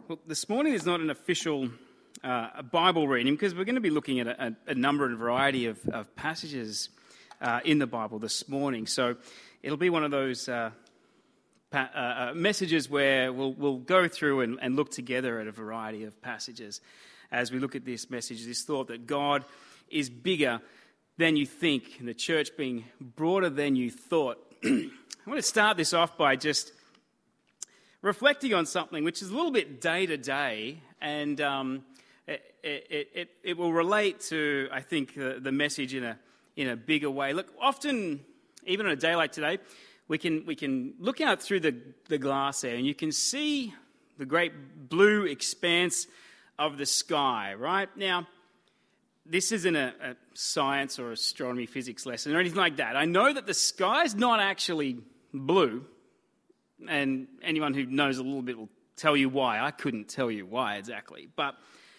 Well, this morning is not an official Bible reading because we're going to be looking at a number and variety of passages in the Bible this morning. So it'll be one of those messages where we'll go through and look together at a variety of passages as we look at this message, this thought that God is bigger than you think and the church being broader than you thought. I want to start this off by just reflecting on something which is a little bit day to day, and it will relate to, I think, the message in a bigger way. Look, often, even on a day like today, we can look out through the glass there, and you can see the great blue expanse of the sky. Right now, this isn't a science or astronomy, physics lesson or anything like that. I know that the sky is not actually blue. And anyone who knows a little bit will tell you why. I couldn't tell you why exactly. But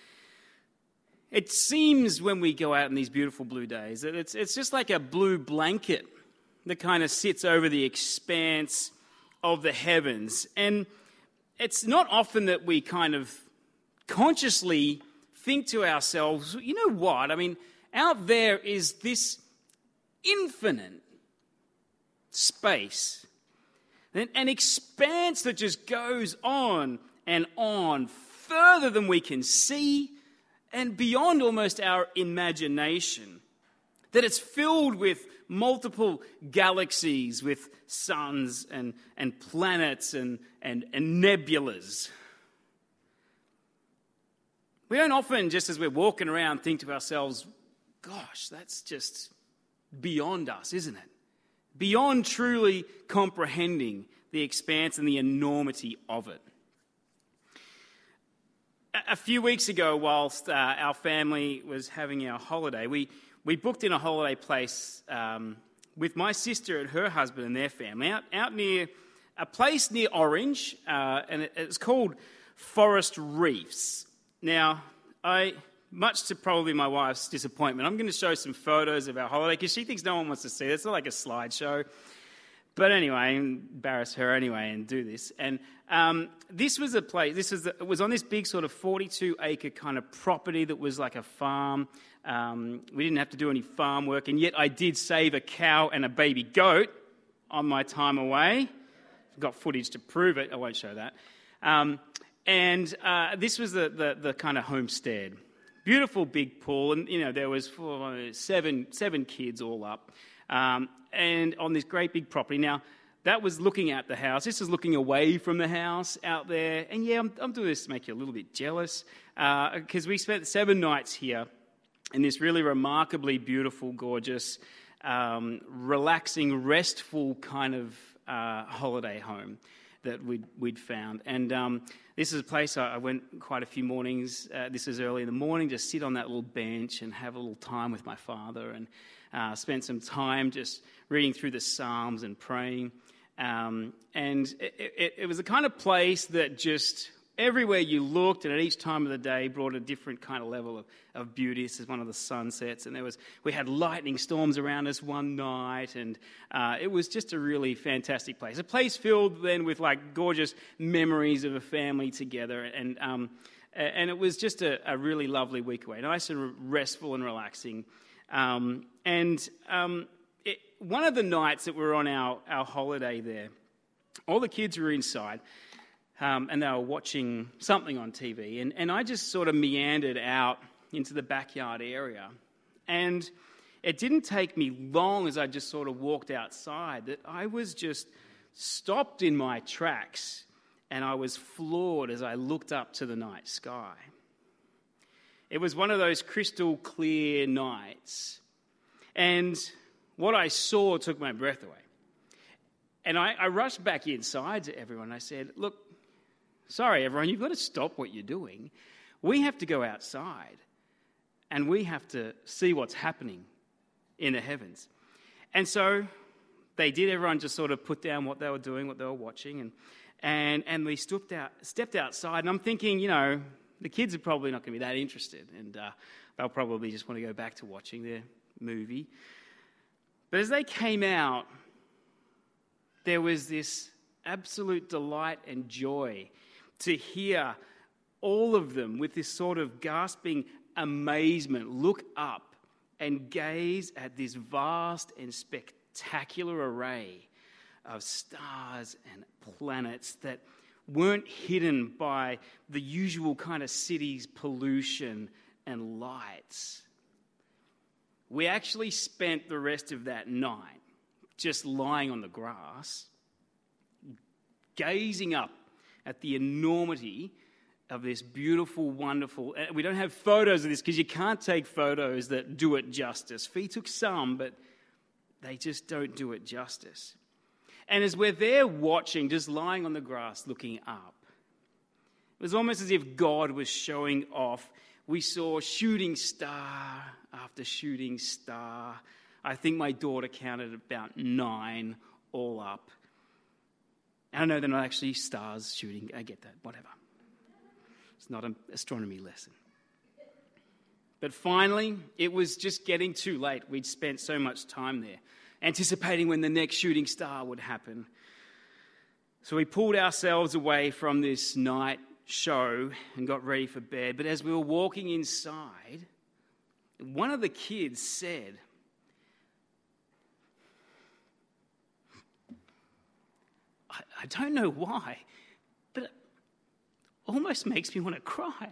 it seems when we go out in these beautiful blue days that it's just like a blue blanket that kind of sits over the expanse of the heavens. And it's not often that we kind of consciously think to ourselves, you know what? I mean, out there is this infinite space. An expanse that just goes on, further than we can see, and beyond almost our imagination. That it's filled with multiple galaxies, with suns and planets and nebulas. We don't often, just as we're walking around, think to ourselves, gosh, that's just beyond us, isn't it? Beyond truly comprehending the expanse and the enormity of it. A few weeks ago, whilst our family was having our holiday, we booked in a holiday place with my sister and her husband and their family out near a place near Orange, and it's called Forest Reefs. Now, much to probably my wife's disappointment, I'm going to show some photos of our holiday because she thinks no one wants to see it. It's not like a slideshow. But anyway, embarrass her anyway and do this. And this was a place, it was on this big sort of 42-acre kind of property that was like a farm. We didn't have to do any farm work, and yet I did save a cow and a baby goat on my time away. I've got footage to prove it. I won't show that. And this was the kind of homestead. Beautiful big pool, and there was seven kids all up, and on this great big property. Now that was looking at the house. This is looking away from the house out there. And yeah, I'm doing this to make you a little bit jealous because we spent 7 nights here in this really remarkably beautiful, gorgeous, relaxing, restful kind of holiday home that we'd found. And this is a place I went quite a few mornings. This is early in the morning, just sit on that little bench and have a little time with my father, and spent some time just reading through the Psalms and praying. And it was the kind of place that just everywhere you looked and at each time of the day brought a different kind of level of beauty. This is one of the sunsets, and we had lightning storms around us one night, and it was just a really fantastic place. A place filled then with like gorgeous memories of a family together, and it was just a really lovely week away, nice and restful and relaxing. One of the nights that we were on our holiday there, all the kids were inside. And they were watching something on TV. And I just sort of meandered out into the backyard area. And it didn't take me long as I just sort of walked outside that I was just stopped in my tracks. And I was floored as I looked up to the night sky. It was one of those crystal clear nights. And what I saw took my breath away. And I rushed back inside to everyone. I said, look, sorry, everyone, you've got to stop what you're doing. We have to go outside, and we have to see what's happening in the heavens. And so they did. Everyone just sort of put down what they were doing, what they were watching, and we stepped outside. And I'm thinking, the kids are probably not going to be that interested, and they'll probably just want to go back to watching their movie. But as they came out, there was this absolute delight and joy to hear all of them with this sort of gasping amazement look up and gaze at this vast and spectacular array of stars and planets that weren't hidden by the usual kind of city's pollution and lights. We actually spent the rest of that night just lying on the grass, gazing up at the enormity of this beautiful, wonderful... We don't have photos of this because you can't take photos that do it justice. Fee took some, but they just don't do it justice. And as we're there watching, just lying on the grass looking up, it was almost as if God was showing off. We saw shooting star after shooting star. I think my daughter counted about 9 all up. And I know they're not actually stars shooting. I get that, whatever. It's not an astronomy lesson. But finally, it was just getting too late. We'd spent so much time there, anticipating when the next shooting star would happen. So we pulled ourselves away from this night show and got ready for bed. But as we were walking inside, one of the kids said, I don't know why, but it almost makes me want to cry.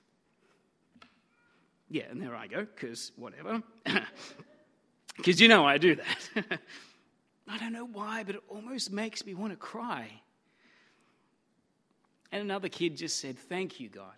Yeah, and there I go, because whatever. Because you know I do that. I don't know why, but it almost makes me want to cry. And another kid just said, thank you, God.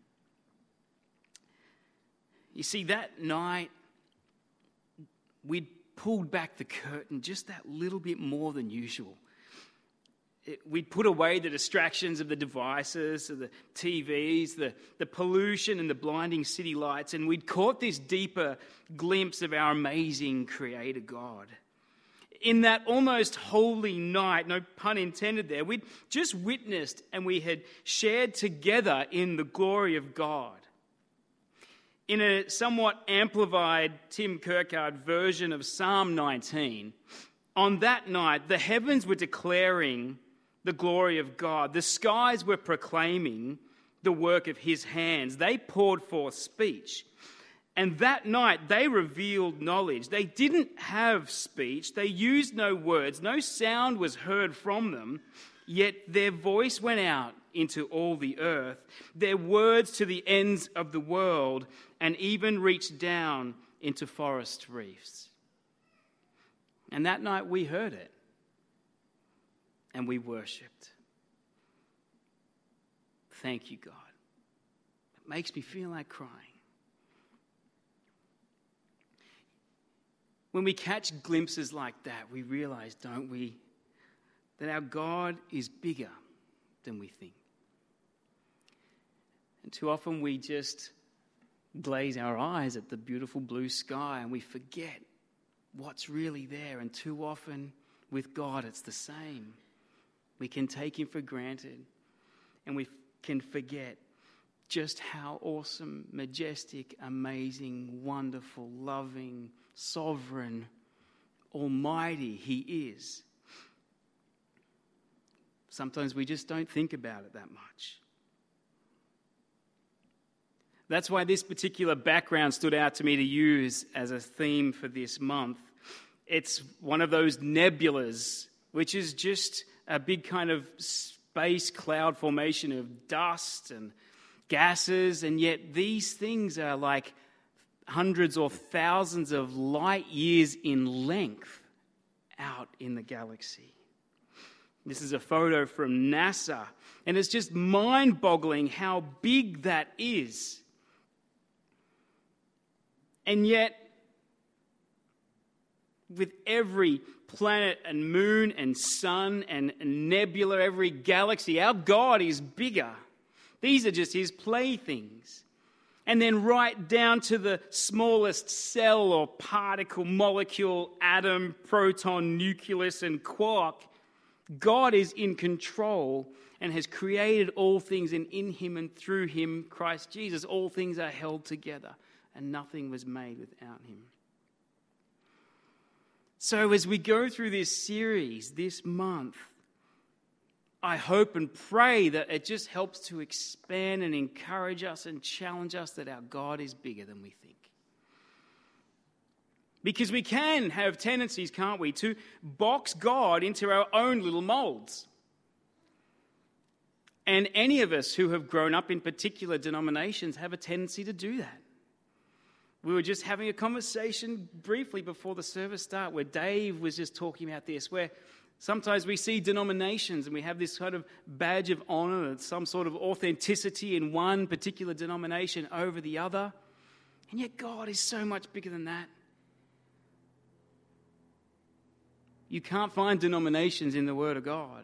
You see, that night, we'd pulled back the curtain just that little bit more than usual. We'd put away the distractions of the devices, of the TVs, the pollution and the blinding city lights, and we'd caught this deeper glimpse of our amazing Creator God. In that almost holy night, no pun intended there, we'd just witnessed and we had shared together in the glory of God. In a somewhat amplified Tim Kirkard version of Psalm 19, on that night, the heavens were declaring the glory of God. The skies were proclaiming the work of his hands. They poured forth speech. And that night, they revealed knowledge. They didn't have speech. They used no words. No sound was heard from them. Yet their voice went out into all the earth. Their words to the ends of the world, and even reached down into forest reefs. And that night we heard it. And we worshipped. Thank you, God. It makes me feel like crying. When we catch glimpses like that, we realize, don't we, that our God is bigger than we think. And too often we just glaze our eyes at the beautiful blue sky and we forget what's really there. And too often with God, it's the same. We can take him for granted and we can forget just how awesome, majestic, amazing, wonderful, loving, sovereign, almighty he is. Sometimes we just don't think about it that much. That's why this particular background stood out to me to use as a theme for this month. It's one of those nebulas, which is just a big kind of space cloud formation of dust and gases, and yet these things are like hundreds or thousands of light years in length out in the galaxy. This is a photo from NASA, and it's just mind-boggling how big that is. And yet, with every planet and moon and sun and nebula, every galaxy, our God is bigger. These are just his playthings. And then right down to the smallest cell or particle, molecule, atom, proton, nucleus, and quark, God is in control and has created all things, and in him and through him, Christ Jesus, all things are held together, and nothing was made without him. So as we go through this series this month, I hope and pray that it just helps to expand and encourage us and challenge us that our God is bigger than we think. Because we can have tendencies, can't we, to box God into our own little molds. And any of us who have grown up in particular denominations have a tendency to do that. We were just having a conversation briefly before the service started where Dave was just talking about this, where sometimes we see denominations and we have this sort of badge of honor and some sort of authenticity in one particular denomination over the other. And yet God is so much bigger than that. You can't find denominations in the Word of God.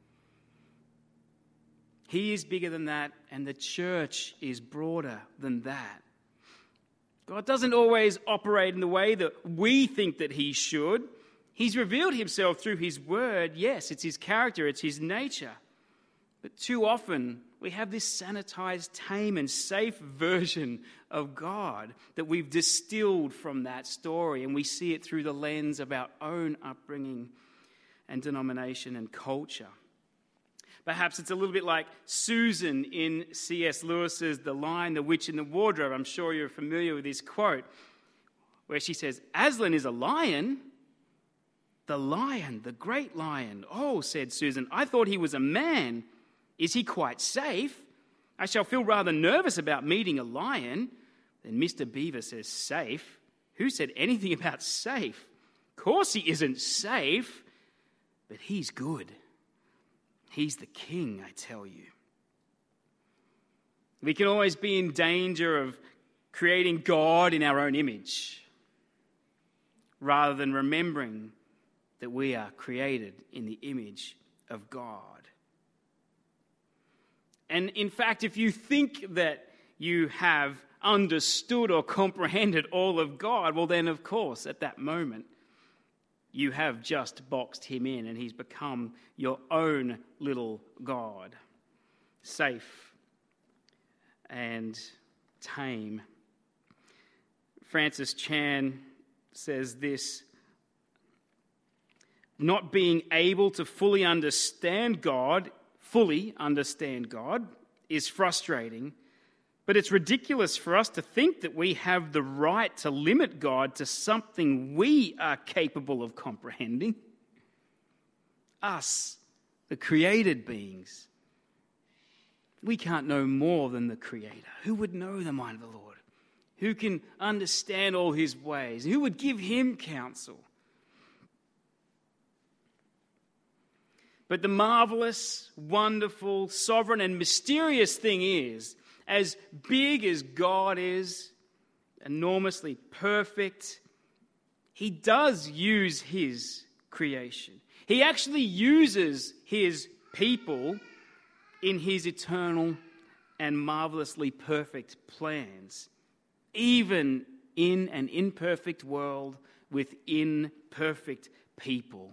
He is bigger than that, and the church is broader than that. God doesn't always operate in the way that we think that he should. He's revealed himself through his word. Yes, it's his character, it's his nature. But too often, we have this sanitized, tame, and safe version of God that we've distilled from that story, and we see it through the lens of our own upbringing and denomination and culture. Perhaps it's a little bit like Susan in C.S. Lewis's The Lion, the Witch, and the Wardrobe. I'm sure you're familiar with this quote, where she says, "Aslan is a lion. The lion, the great lion. Oh," said Susan, "I thought he was a man. Is he quite safe? I shall feel rather nervous about meeting a lion." Then Mr. Beaver says, "Safe? Who said anything about safe? Of course he isn't safe, but he's good. He's the king, I tell you." We can always be in danger of creating God in our own image, rather than remembering that we are created in the image of God. And in fact, if you think that you have understood or comprehended all of God, well then, of course, at that moment, you have just boxed him in and he's become your own little God, safe and tame. Francis Chan says this: "Not being able to fully understand God is frustrating, but it's ridiculous for us to think that we have the right to limit God to something we are capable of comprehending. Us, the created beings, we can't know more than the Creator. Who would know the mind of the Lord? Who can understand all his ways? Who would give him counsel?" But the marvelous, wonderful, sovereign, and mysterious thing is, as big as God is, enormously perfect, he does use his creation. He actually uses his people in his eternal and marvelously perfect plans, even in an imperfect world with imperfect people.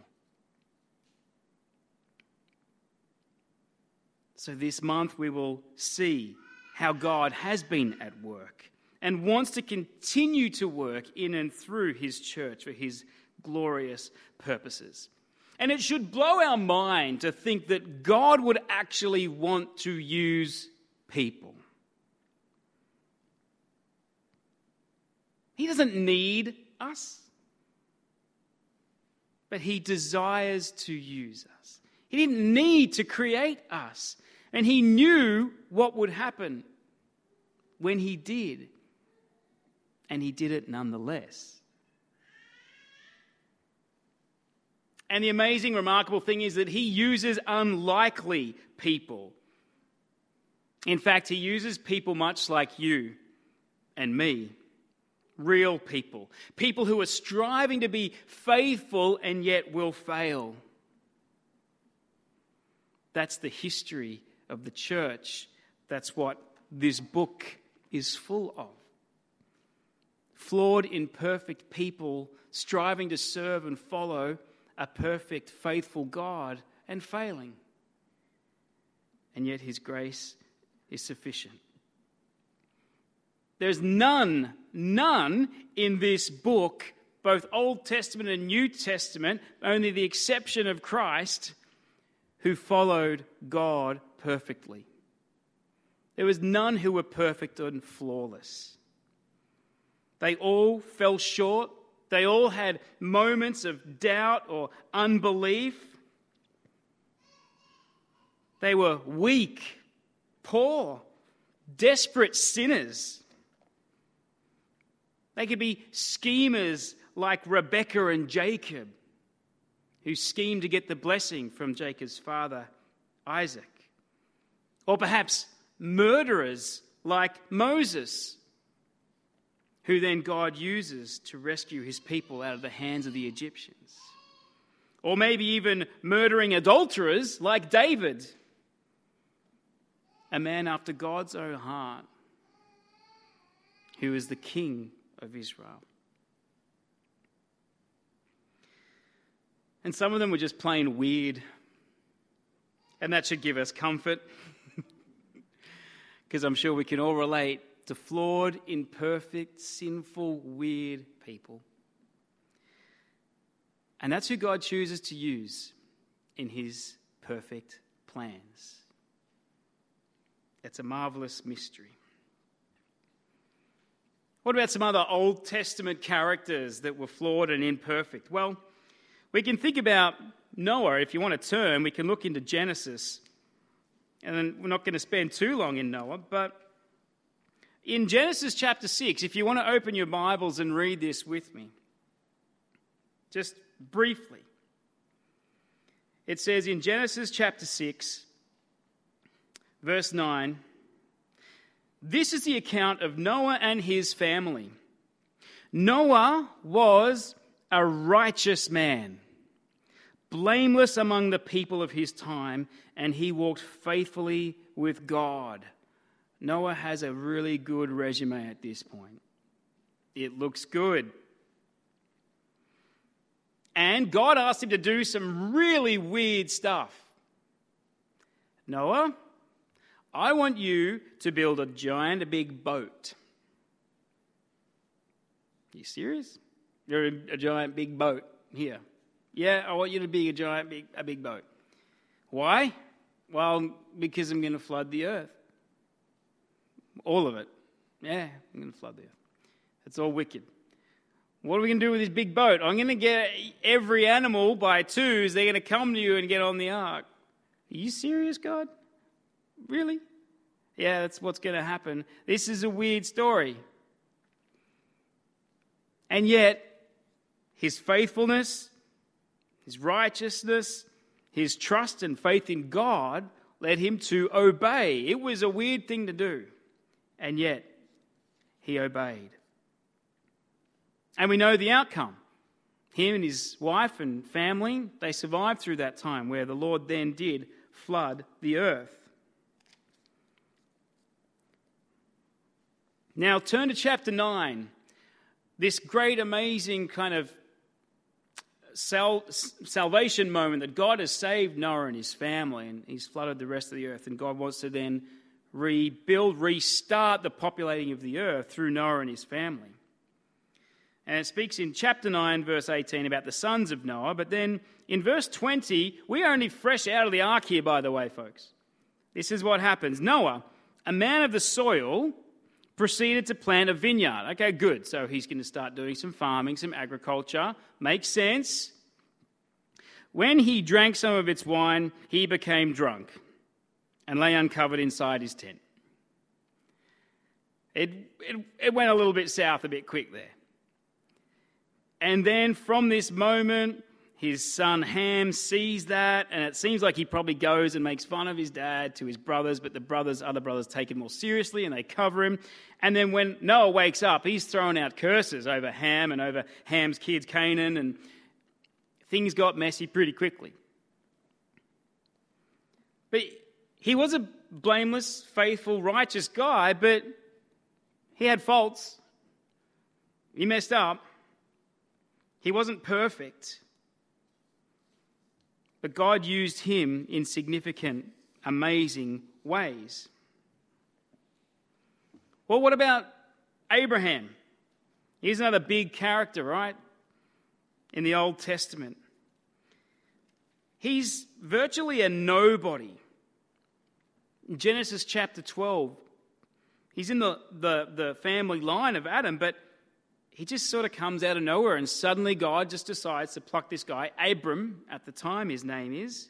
So this month we will see how God has been at work and wants to continue to work in and through his church for his glorious purposes. And it should blow our mind to think that God would actually want to use people. He doesn't need us, but he desires to use us. He didn't need to create us. And he knew what would happen when he did. And he did it nonetheless. And the amazing, remarkable thing is that he uses unlikely people. In fact, he uses people much like you and me. Real people. People who are striving to be faithful and yet will fail. That's the history of the church. That's what this book is full of. Flawed, imperfect people striving to serve and follow a perfect, faithful God and failing. And yet his grace is sufficient. There's none in this book, both Old Testament and New Testament, only the exception of Christ, who followed God perfectly. There was none who were perfect and flawless. They all fell short. They all had moments of doubt or unbelief. They were weak, poor, desperate sinners. They could be schemers like Rebekah and Jacob, who schemed to get the blessing from Jacob's father, Isaac. Or perhaps murderers like Moses, who then God uses to rescue his people out of the hands of the Egyptians. Or maybe even murdering adulterers like David, a man after God's own heart, who is the king of Israel. And some of them were just plain weird. And that should give us comfort, because I'm sure we can all relate to flawed, imperfect, sinful, weird people. And that's who God chooses to use in his perfect plans. It's a marvelous mystery. What about some other Old Testament characters that were flawed and imperfect? Well, we can think about Noah. If you want to turn, we can look into Genesis. And then we're not going to spend too long in Noah, but in Genesis chapter 6, if you want to open your Bibles and read this with me, just briefly. It says in Genesis chapter 6, verse 9, "This is the account of Noah and his family. Noah was a righteous man, blameless among the people of his time, and he walked faithfully with God." Noah has a really good resume at this point. It looks good. And God asked him to do some really weird stuff. Noah, I want you to build a big boat. Are you serious? You're a giant big boat here. Yeah, I want you to be a big boat. Why? Well, because I'm going to flood the earth. All of it. Yeah, I'm going to flood the earth. It's all wicked. What are we going to do with this big boat? I'm going to get every animal by twos. They're going to come to you and get on the ark. Are you serious, God? Really? Yeah, that's what's going to happen. This is a weird story. And yet, his faithfulness, his righteousness, his trust and faith in God led him to obey. It was a weird thing to do. And yet, he obeyed. And we know the outcome. Him and his wife and family, they survived through that time where the Lord then did flood the earth. Now turn to chapter 9. This great, amazing kind of salvation moment that God has saved Noah and his family, and he's flooded the rest of the earth, and God wants to then restart the populating of the earth through Noah and his family. And it speaks in chapter 9, verse 18 about the sons of Noah. But then in verse 20, we are only fresh out of the ark here, by the way, folks. This is what happens. Noah, a man of the soil, proceeded to plant a vineyard. Okay, good. So he's going to start doing some farming, some agriculture. Makes sense. When he drank some of its wine, he became drunk and lay uncovered inside his tent. It went a little bit south a bit quick there. And then from this moment, his son Ham sees that, and it seems like he probably goes and makes fun of his dad to his brothers, but the other brothers take it more seriously and they cover him. And then when Noah wakes up, he's throwing out curses over Ham and over Ham's kids, Canaan, and things got messy pretty quickly. But he was a blameless, faithful, righteous guy, but he had faults. He messed up. He wasn't perfect. But God used him in significant, amazing ways. Well, what about Abraham? He's another big character, right? In the Old Testament. He's virtually a nobody. In Genesis chapter 12, he's in the family line of Adam, but he just sort of comes out of nowhere, and suddenly God just decides to pluck this guy, Abram, at the time his name is,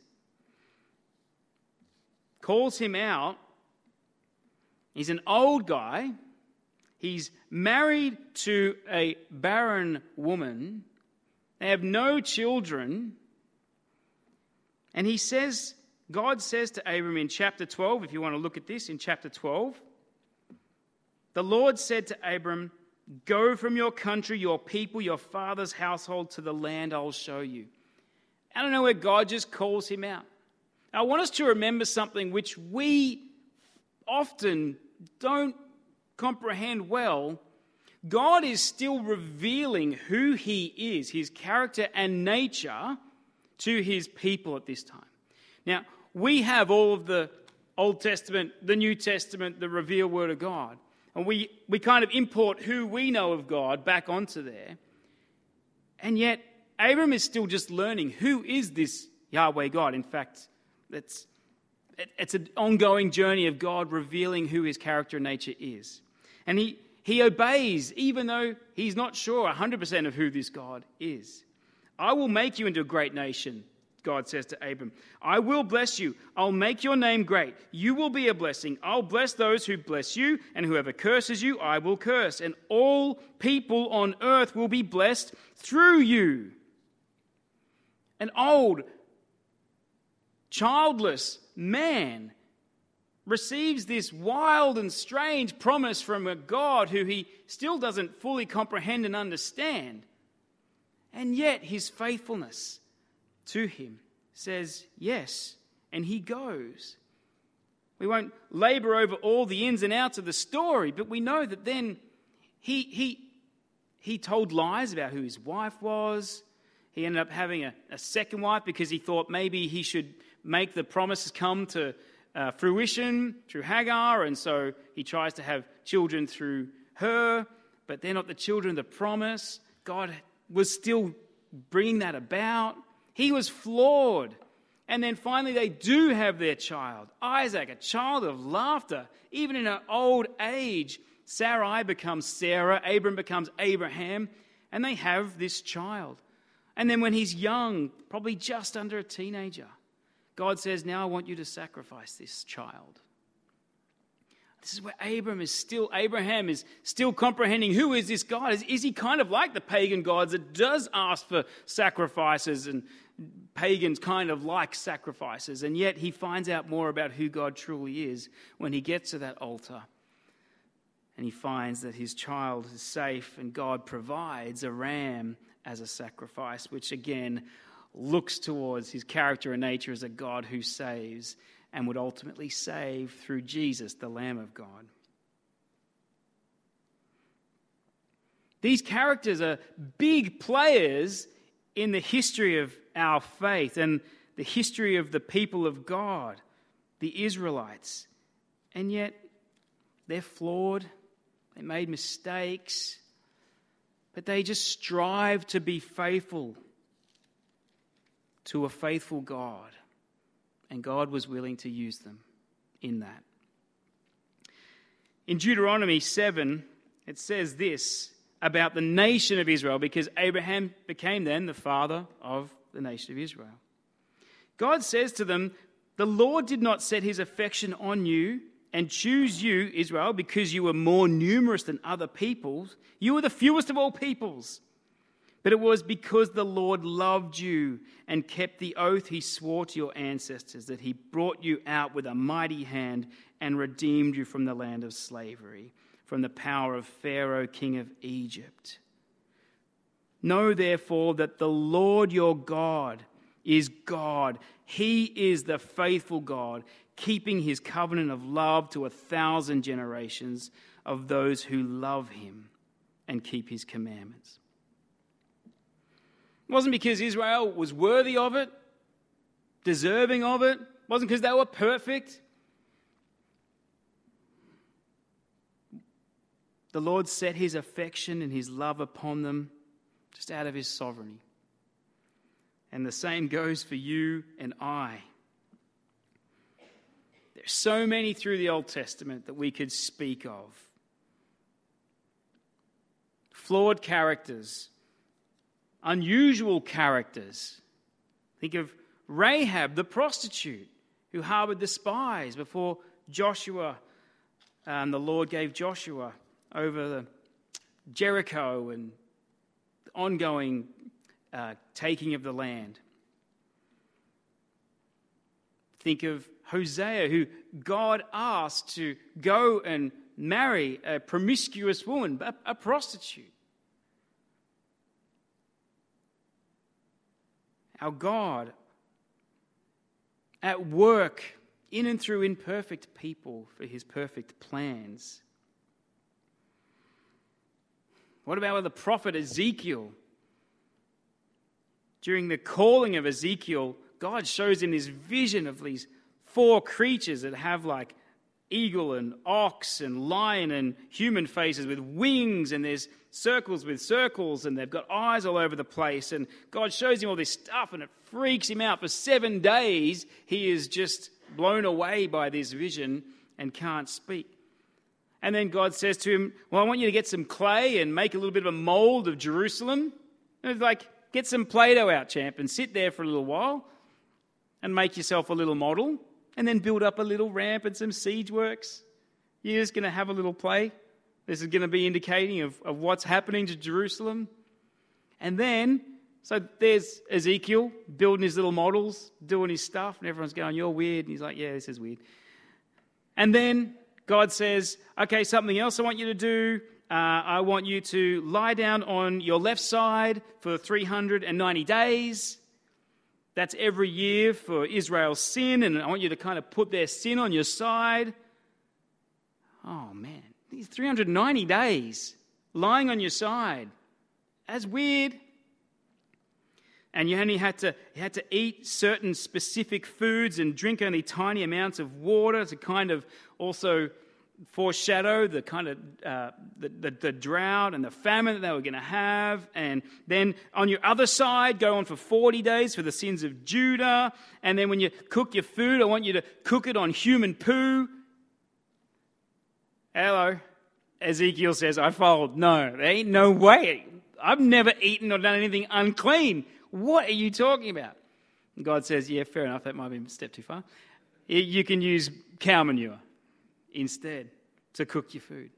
calls him out. He's an old guy. He's married to a barren woman. They have no children. And God says to Abram in chapter 12, if you want to look at this, in chapter 12, the Lord said to Abram, "Go from your country, your people, your father's household to the land I'll show you." I don't know where God just calls him out. I want us to remember something which we often don't comprehend well. God is still revealing who he is, his character and nature, to his people at this time. Now, we have all of the Old Testament, the New Testament, the revealed Word of God. And we kind of import who we know of God back onto there. And yet, Abram is still just learning who is this Yahweh God. In fact, it's an ongoing journey of God revealing who his character and nature is. And he obeys, even though he's not sure 100% of who this God is. "I will make you into a great nation," God says to Abram. "I will bless you. I'll make your name great. You will be a blessing. I'll bless those who bless you, and whoever curses you, I will curse. And all people on earth will be blessed through you." An old, childless man receives this wild and strange promise from a God who he still doesn't fully comprehend and understand. And yet his faithfulness to him says yes, and he goes. We won't labor over all the ins and outs of the story, but we know that then he told lies about who his wife was. He ended up having a second wife because he thought maybe he should make the promises come to fruition through Hagar, and so he tries to have children through her, but they're not the children of the promise. God was still bringing that about. He was flawed. And then finally they do have their child, Isaac, a child of laughter. Even in her old age, Sarai becomes Sarah, Abram becomes Abraham, and they have this child. And then when he's young, probably just under a teenager, God says, "Now I want you to sacrifice this child." This is where Abraham is still comprehending who is this God. Is he kind of like the pagan gods that does ask for sacrifices, and pagans kind of like sacrifices, and yet he finds out more about who God truly is when he gets to that altar. And he finds that his child is safe, and God provides a ram as a sacrifice, which again looks towards his character and nature as a God who saves, and would ultimately save through Jesus, the Lamb of God. These characters are big players in the history of our faith and the history of the people of God, the Israelites. And yet, they're flawed, they made mistakes, but they just strive to be faithful to a faithful God. And God was willing to use them in that. In Deuteronomy 7, it says this about the nation of Israel, because Abraham became then the father of the nation of Israel. God says to them, "The Lord did not set his affection on you and choose you, Israel, because you were more numerous than other peoples. You were the fewest of all peoples. But it was because the Lord loved you and kept the oath he swore to your ancestors, that he brought you out with a mighty hand and redeemed you from the land of slavery, from the power of Pharaoh, king of Egypt. Know therefore that the Lord your God is God. He is the faithful God, keeping his covenant of love to 1,000 generations of those who love him and keep his commandments." It wasn't because Israel was worthy of it, deserving of it. It wasn't because they were perfect. The Lord set his affection and his love upon them just out of his sovereignty. And the same goes for you and I. There's so many through the Old Testament that we could speak of. Flawed characters, unusual characters. Think of Rahab, the prostitute, who harbored the spies before Joshua, and the Lord gave Joshua over the Jericho and the ongoing taking of the land. Think of Hosea, who God asked to go and marry a promiscuous woman, a prostitute. Our God at work in and through imperfect people for his perfect plans. What about the prophet Ezekiel? During the calling of Ezekiel, God shows him this vision of these 4 creatures that have like eagle and ox and lion and human faces with wings, and there's circles with circles, and they've got eyes all over the place. And God shows him all this stuff, and it freaks him out. For 7 days, he is just blown away by this vision and can't speak. And then God says to him, well, I want you to get some clay and make a little bit of a mold of Jerusalem. And it's like, get some Play-Doh out, champ, and sit there for a little while and make yourself a little model, and then build up a little ramp and some siege works. You're just going to have a little play. This is going to be indicating of what's happening to Jerusalem. And then, so there's Ezekiel building his little models, doing his stuff, and everyone's going, you're weird. And he's like, yeah, this is weird. And then God says, okay, something else I want you to do. I want you to lie down on your left side for 390 days. That's every year for Israel's sin, and I want you to kind of put their sin on your side. Oh, man. These 390 days lying on your side. That's weird. And you only had to eat certain specific foods and drink only tiny amounts of water to kind of also foreshadow the kind of the drought and the famine that they were going to have. And then on your other side, go on for 40 days for the sins of Judah. And then when you cook your food, I want you to cook it on human poo. Hello. Ezekiel says, I followed. No, there ain't no way. I've never eaten or done anything unclean. What are you talking about? And God says, yeah, fair enough. That might be a step too far. You can use cow manure instead to cook your food.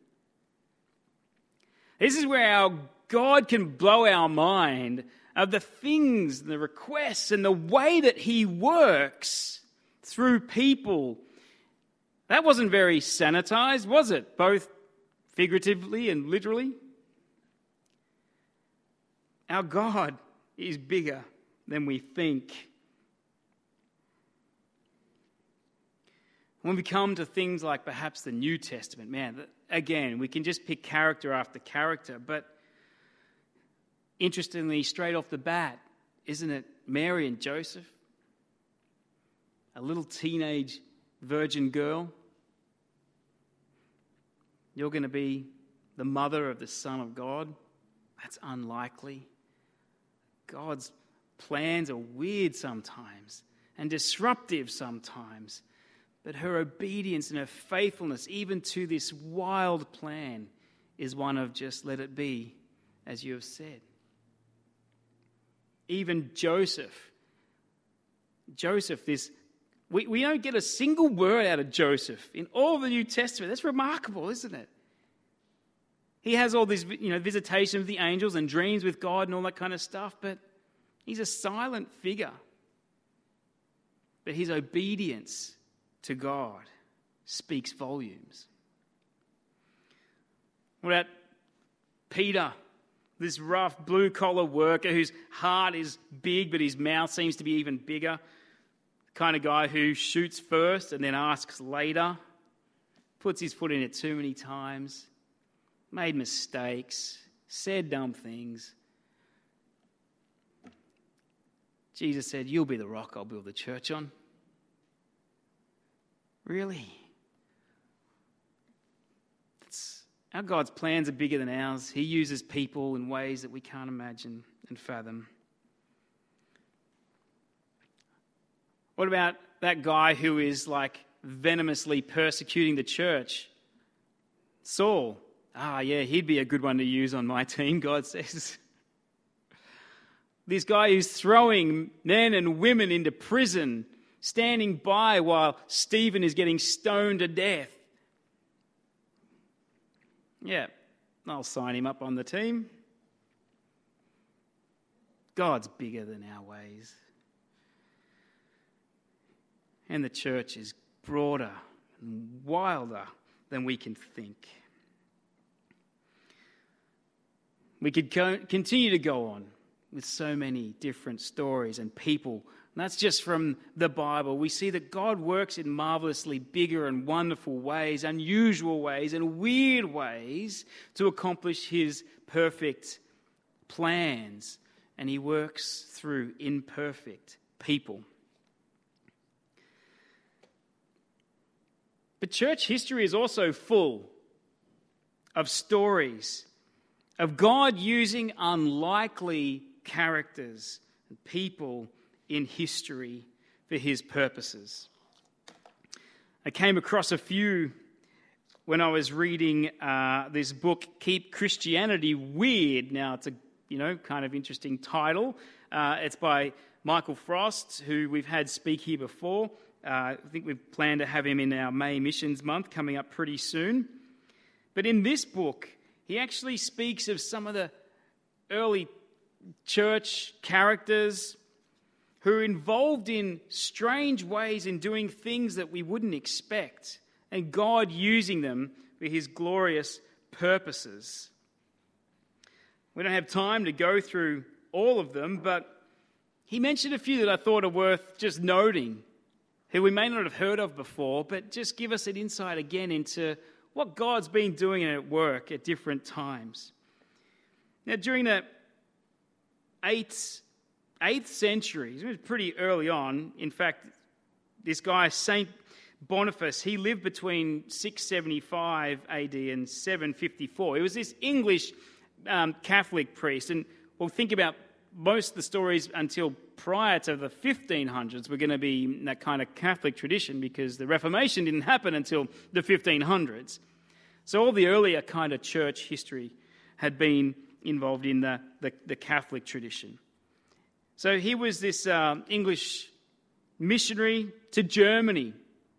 This is where our God can blow our mind of the things, the requests, and the way that he works through people. That wasn't very sanitized, was it? Both figuratively and literally. Our God is bigger than we think. When we come to things like perhaps the New Testament, man, again, we can just pick character after character, but interestingly, straight off the bat, isn't it Mary and Joseph? A little teenage virgin girl. You're going to be the mother of the Son of God? That's unlikely. God's plans are weird sometimes and disruptive sometimes. But her obedience and her faithfulness, even to this wild plan, is one of just let it be as you have said. Even Joseph, we don't get a single word out of Joseph in all the New Testament. That's remarkable, isn't it? He has all these, visitation of the angels and dreams with God and all that kind of stuff, but he's a silent figure. But his obedience to God speaks volumes. What about Peter, this rough blue-collar worker whose heart is big but his mouth seems to be even bigger? The kind of guy who shoots first and then asks later, puts his foot in it too many times, made mistakes, said dumb things. Jesus said, you'll be the rock I'll build the church on. Really? Our God's plans are bigger than ours. He uses people in ways that we can't imagine and fathom. What about that guy who is like venomously persecuting the church? Saul. Yeah, he'd be a good one to use on my team, God says. This guy who's throwing men and women into prison, standing by while Stephen is getting stoned to death. Yeah, I'll sign him up on the team. God's bigger than our ways. And the church is broader and wilder than we can think. We could continue to go on with so many different stories and people. And that's just from the Bible. We see that God works in marvelously bigger and wonderful ways, unusual ways, and weird ways to accomplish his perfect plans. And he works through imperfect people. But church history is also full of stories of God using unlikely characters and people in history for his purposes. I came across a few when I was reading this book, Keep Christianity Weird. Now, it's a kind of interesting title. It's by Michael Frost, who we've had speak here before. I think we've planned to have him in our May Missions Month coming up pretty soon. But in this book, he actually speaks of some of the early church characters who are involved in strange ways in doing things that we wouldn't expect, and God using them for his glorious purposes. We don't have time to go through all of them, but he mentioned a few that I thought are worth just noting, who we may not have heard of before, but just give us an insight again into what God's been doing at work at different times. Now, during the 8th century, it was pretty early on. In fact, this guy, St. Boniface, he lived between 675 AD and 754. He was this English Catholic priest. And we'll think about most of the stories until prior to the 1500s were going to be in that kind of Catholic tradition, because the Reformation didn't happen until the 1500s. So all the earlier kind of church history had been involved in the Catholic tradition. So he was this English missionary to Germany.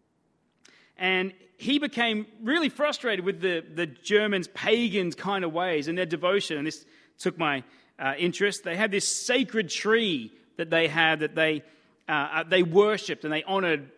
And he became really frustrated with the Germans' pagans kind of ways and their devotion. And this took my interest. They had this sacred tree that they had that they worshipped and they honoured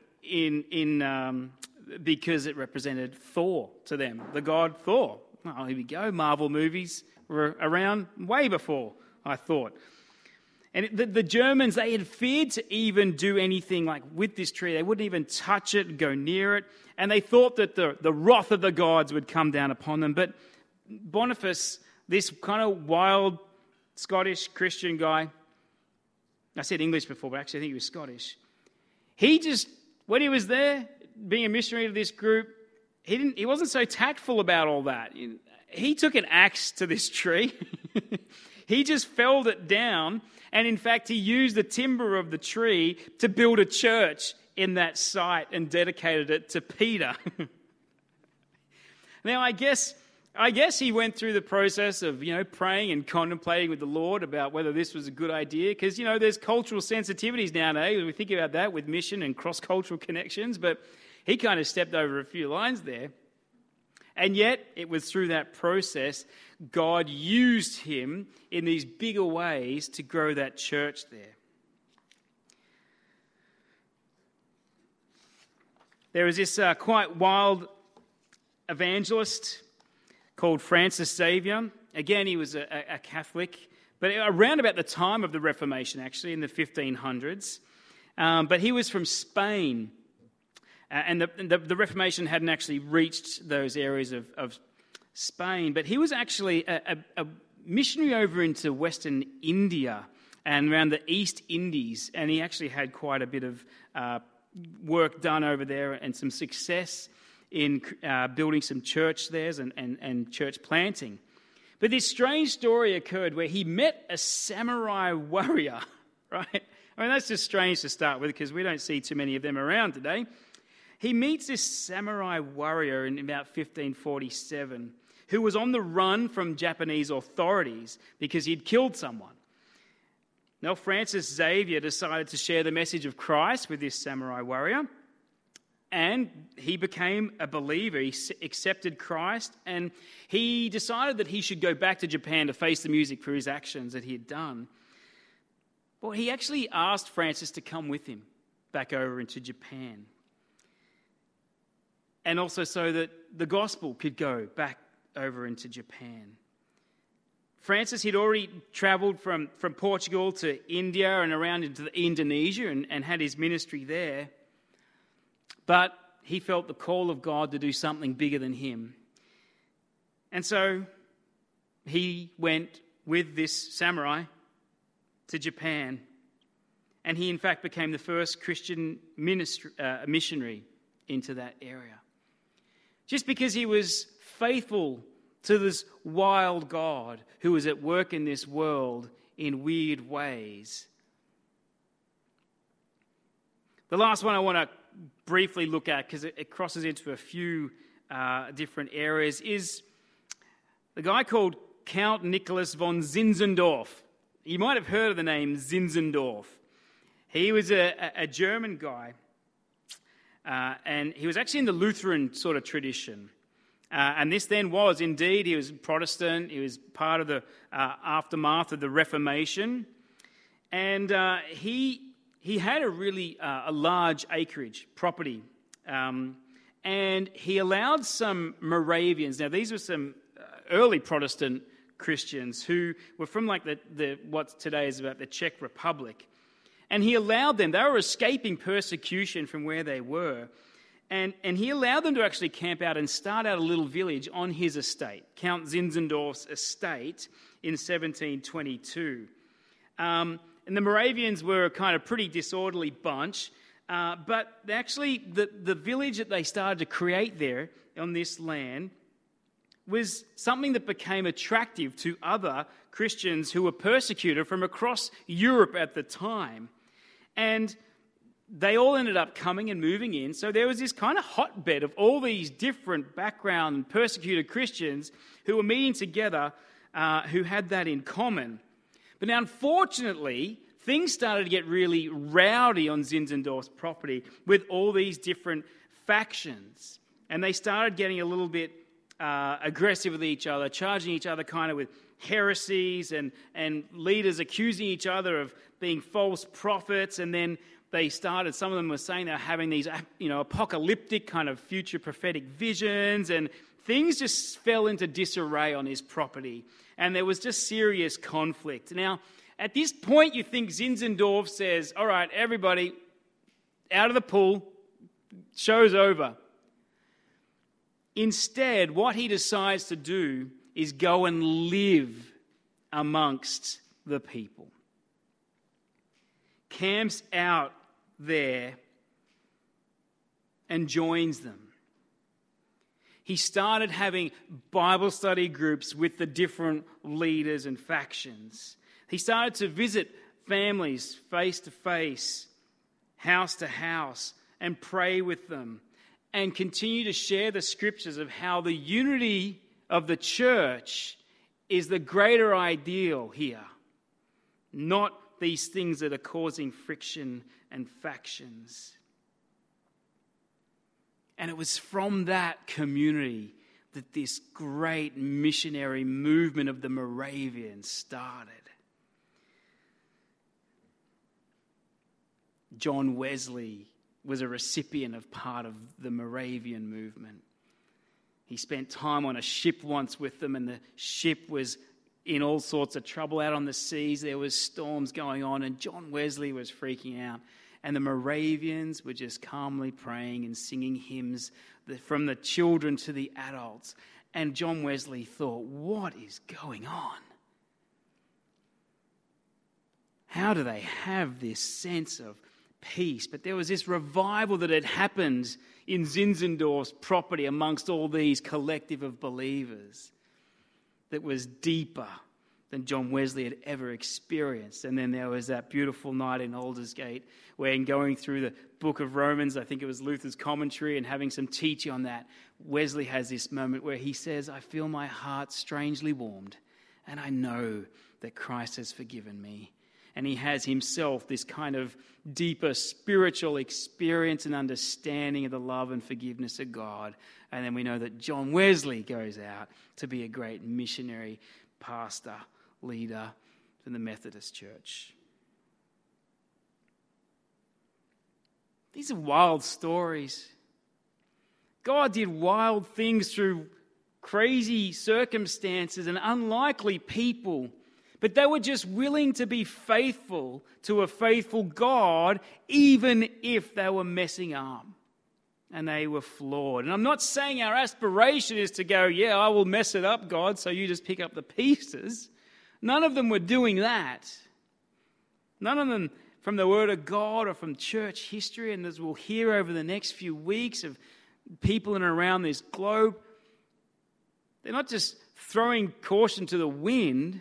because it represented Thor to them, the god Thor. Oh, here we go. Marvel movies were around way before, I thought. And the Germans, they had feared to even do anything like with this tree. They wouldn't even touch it, go near it. And they thought that the wrath of the gods would come down upon them. But Boniface, this kind of wild Scottish Christian guy, I said English before, but actually I think he was Scottish. He just, when he was there, being a missionary to this group, he wasn't so tactful about all that. He took an axe to this tree. He just felled it down. And in fact, he used the timber of the tree to build a church in that site and dedicated it to Peter. Now, I guess he went through the process of, praying and contemplating with the Lord about whether this was a good idea. Because, there's cultural sensitivities nowadays. We think about that with mission and cross-cultural connections. But he kind of stepped over a few lines there. And yet, it was through that process God used him in these bigger ways to grow that church there. There was this quite wild evangelist called Francis Xavier. Again, he was a Catholic, but around about the time of the Reformation, actually, in the 1500s. But he was from Spain. And the Reformation hadn't actually reached those areas of Spain. But he was actually a missionary over into Western India and around the East Indies. And he actually had quite a bit of work done over there and some success in building some church there and church planting. But this strange story occurred where he met a samurai warrior, right? I mean, that's just strange to start with because we don't see too many of them around today. He meets this samurai warrior in about 1547 who was on the run from Japanese authorities because he'd killed someone. Now, Francis Xavier decided to share the message of Christ with this samurai warrior, and he became a believer. He accepted Christ, and he decided that he should go back to Japan to face the music for his actions that he had done. Well, he actually asked Francis to come with him back over into Japan, and also so that the gospel could go back over into Japan. Francis had already travelled from Portugal to India and around into Indonesia and had his ministry there. But he felt the call of God to do something bigger than him. And so he went with this samurai to Japan. And he, in fact, became the first Christian missionary into that area. Just because he was faithful to this wild God who was at work in this world in weird ways. The last one I want to briefly look at, because it crosses into a few different areas, is the guy called Count Nicholas von Zinzendorf. You might have heard of the name Zinzendorf. He was a German guy, and he was actually in the Lutheran sort of tradition. And this then was, indeed, he was Protestant. He was part of the aftermath of the Reformation. And he had a really a large acreage property. And he allowed some Moravians. Now, these were some early Protestant Christians who were from like the what today is about the Czech Republic. And he allowed them, they were escaping persecution from where they were. And he allowed them to actually camp out and start out a little village on his estate, Count Zinzendorf's estate, in 1722. And the Moravians were a kind of pretty disorderly bunch, but actually the village that they started to create there on this land was something that became attractive to other Christians who were persecuted from across Europe at the time. And they all ended up coming and moving in. So there was this kind of hotbed of all these different background and persecuted Christians who were meeting together, who had that in common. But now, unfortunately, things started to get really rowdy on Zinzendorf's property with all these different factions. And they started getting a little bit aggressive with each other, charging each other kind of with heresies and leaders accusing each other of being false prophets. And then they started, some of them were saying they're having these, apocalyptic kind of future prophetic visions, and things just fell into disarray on his property. And there was just serious conflict. Now, at this point, you think Zinzendorf says, all right, everybody, out of the pool, show's over. Instead, what he decides to do is go and live amongst the people. Camps out there and joins them. He started having Bible study groups with the different leaders and factions. He started to visit families face to face, house to house, and pray with them, and continue to share the scriptures of how the unity of the church is the greater ideal here, not these things that are causing friction and factions. And it was from that community that this great missionary movement of the Moravians started. John Wesley was a recipient of part of the Moravian movement. He spent time on a ship once with them, and the ship was in all sorts of trouble out on the seas. There was storms going on, and John Wesley was freaking out. And the Moravians were just calmly praying and singing hymns from the children to the adults. And John Wesley thought, what is going on? How do they have this sense of peace? But there was this revival that had happened in Zinzendorf's property amongst all these collective of believers that was deeper than John Wesley had ever experienced. And then there was that beautiful night in Aldersgate where, in going through the book of Romans, I think it was Luther's commentary, and having some teaching on that, Wesley has this moment where he says, I feel my heart strangely warmed, and I know that Christ has forgiven me. And he has himself this kind of deeper spiritual experience and understanding of the love and forgiveness of God. And then we know that John Wesley goes out to be a great missionary, pastor, leader in the Methodist Church. These are wild stories. God did wild things through crazy circumstances and unlikely people, but they were just willing to be faithful to a faithful God, even if they were messing up and they were flawed. And I'm not saying our aspiration is to go, yeah, I will mess it up, God, so you just pick up the pieces. None of them were doing that. None of them from the Word of God or from church history, and as we'll hear over the next few weeks of people in and around this globe, they're not just throwing caution to the wind,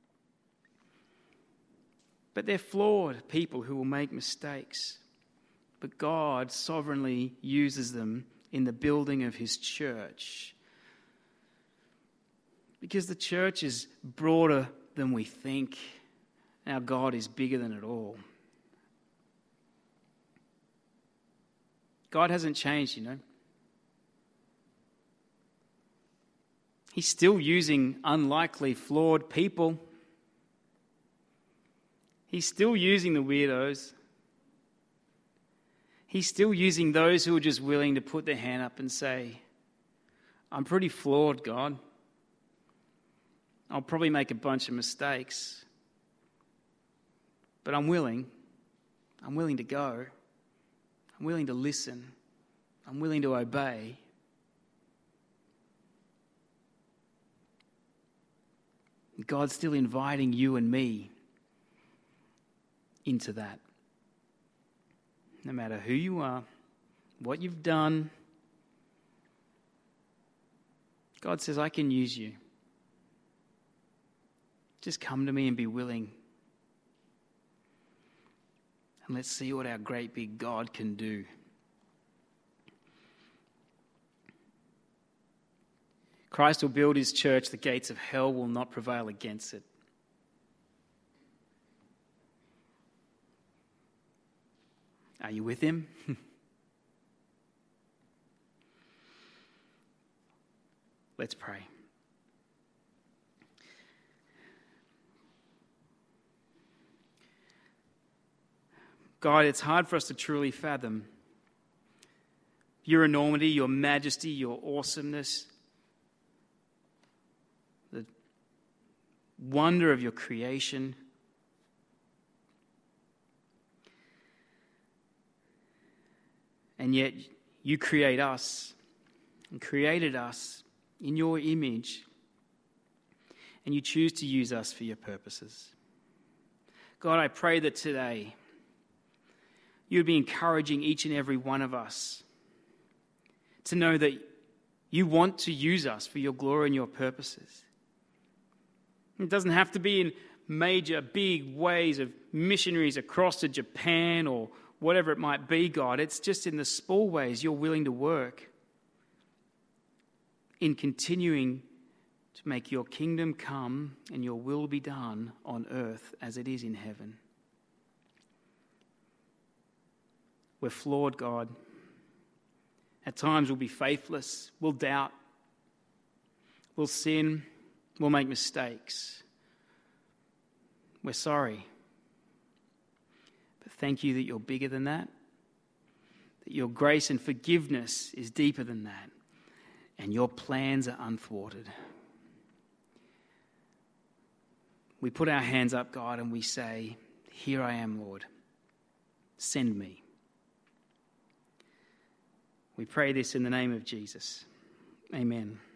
but they're flawed people who will make mistakes. But God sovereignly uses them in the building of his church. Because the church is broader than we think. Our God is bigger than it all. God hasn't changed, He's still using unlikely, flawed people. He's still using the weirdos. He's still using those who are just willing to put their hand up and say, I'm pretty flawed, God. I'll probably make a bunch of mistakes. But I'm willing. I'm willing to go. I'm willing to listen. I'm willing to obey. God's still inviting you and me into that. No matter who you are, what you've done, God says, I can use you. Just come to me and be willing. And let's see what our great big God can do. Christ will build his church. The gates of hell will not prevail against it. Are you with him? Let's pray. God, it's hard for us to truly fathom your enormity, your majesty, your awesomeness, the wonder of your creation. And yet you create us and created us in your image, and you choose to use us for your purposes. God, I pray that today you'd be encouraging each and every one of us to know that you want to use us for your glory and your purposes. It doesn't have to be in major, big ways of missionaries across to Japan or whatever it might be, God. It's just in the small ways you're willing to work in continuing to make your kingdom come and your will be done on earth as it is in heaven. We're flawed, God. At times we'll be faithless, we'll doubt, we'll sin, we'll make mistakes. We're sorry. But thank you that you're bigger than that your grace and forgiveness is deeper than that, and your plans are unthwarted. We put our hands up, God, and we say, here I am, Lord. Send me. We pray this in the name of Jesus. Amen.